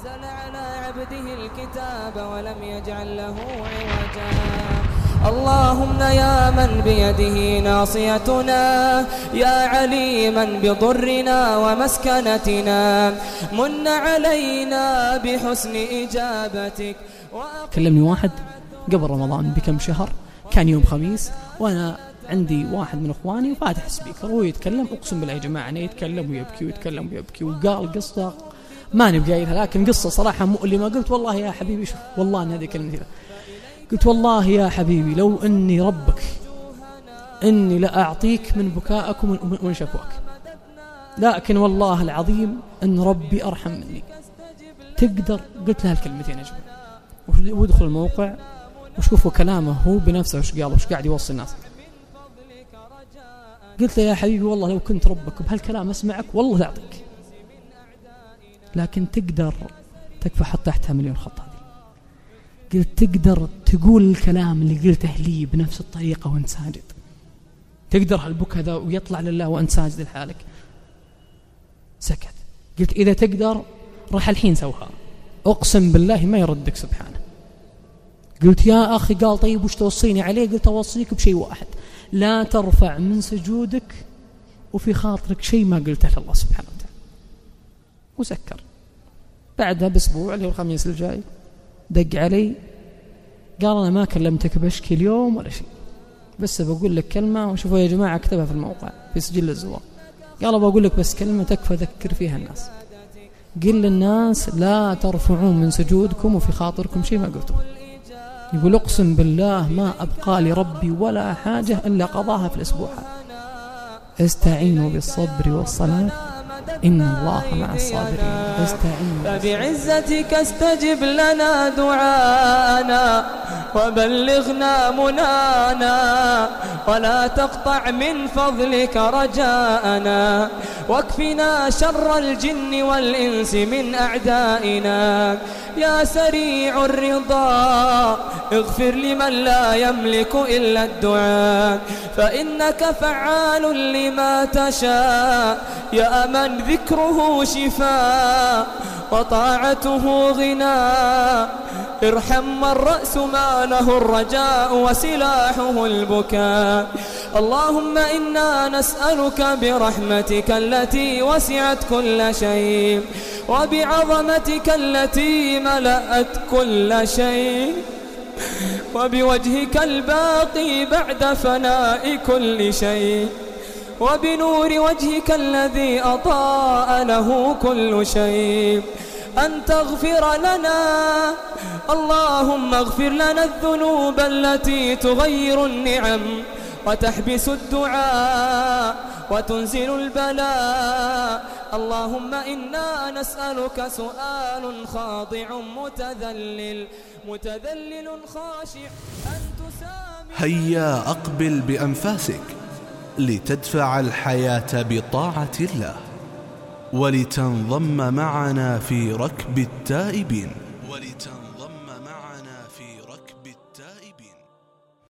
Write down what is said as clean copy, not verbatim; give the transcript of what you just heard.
أنزل على عبده الكتاب ولم يجعل له عوجا. اللهم يا من بيده ناصيتنا، يا عليما بضرنا ومسكنتنا، من علينا بحسن إجابتك. كلمني واحد قبل رمضان بكم شهر، كان يوم خميس، وأنا عندي واحد من أخواني وفاتح سبيكر وهو يتكلم، أقسم بالله يا جماعة أنا يتكلم ويبكي ويتكلم ويبكي، وقال قصة ما نبقى قايلها لكن قصة صراحة مؤلمة. قلت والله يا حبيبي، شوف والله أن هذه كلمتي، قلت والله يا حبيبي لو أني ربك إني لأعطيك من بكائك ومن شكواك، لكن والله العظيم أن ربي أرحم مني. تقدر، قلت لها الكلمتين يا جماعة، وادخل الموقع وشوفوا كلامه هو بنفسه وش قال وش قاعد يوصي الناس. قلت له يا حبيبي والله لو كنت ربك بهالكلام أسمعك والله لا أعطيك، لكن تقدر تكفى حط تحتها مليون خط. هذه قلت تقدر تقول الكلام اللي قلته لي بنفس الطريقة وانت ساجد؟ تقدر هالبكاء ذا ويطلع لله وانت ساجد لحالك؟ سكت. قلت إذا تقدر راح الحين سوها، أقسم بالله ما يردك سبحانه. قلت يا أخي، قال طيب وش توصيني عليه؟ قلت أوصيك بشيء واحد، لا ترفع من سجودك وفي خاطرك شيء ما قلته لله سبحانه وتعالى. وسكر. بعدها بأسبوع اللي هو الخميس الجاي دق علي قال أنا ما كلمتك بشكي اليوم ولا شيء، بس بقول لك كلمة، وشوفوا يا جماعة اكتبها في الموقع في سجل الزوار. قال بقول لك بس كلمة تكفى ذكر فيها الناس، قل للناس لا ترفعون من سجودكم وفي خاطركم شيء ما قلتوه. يقول أقسم بالله ما أبقى لي ربي ولا حاجة إلا قضاها في الأسبوع. استعينوا بالصبر والصلاة إن الله مع الصابرين. استعينوا فبعزتك استجب لنا دعانا وبلغنا منانا، ولا تقطع من فضلك رجاءنا، واكفنا شر الجن والإنس من أعدائنا. يا سريع الرضا اغفر لمن لا يملك إلا الدعاء، فإنك فعال لما تشاء. يا من ذكره شفاء وطاعته غناء، ارحم من رأس ماله الرجاء وسلاحه البكاء. اللهم إنا نسألك برحمتك التي وسعت كل شيء، وبعظمتك التي ملأت كل شيء، وبوجهك الباقي بعد فناء كل شيء، وبنور وجهك الذي أضاء له كل شيء، أن تغفر لنا. اللهم اغفر لنا الذنوب التي تغير النعم وتحبس الدعاء وتنزل البلاء. اللهم إنا نسألك سؤال خاضع متذلل خاشع أن تسامح. هيا أقبل بأنفاسك لتدفع الحياة بطاعة الله، ولتنضم معنا في ركب التائبين.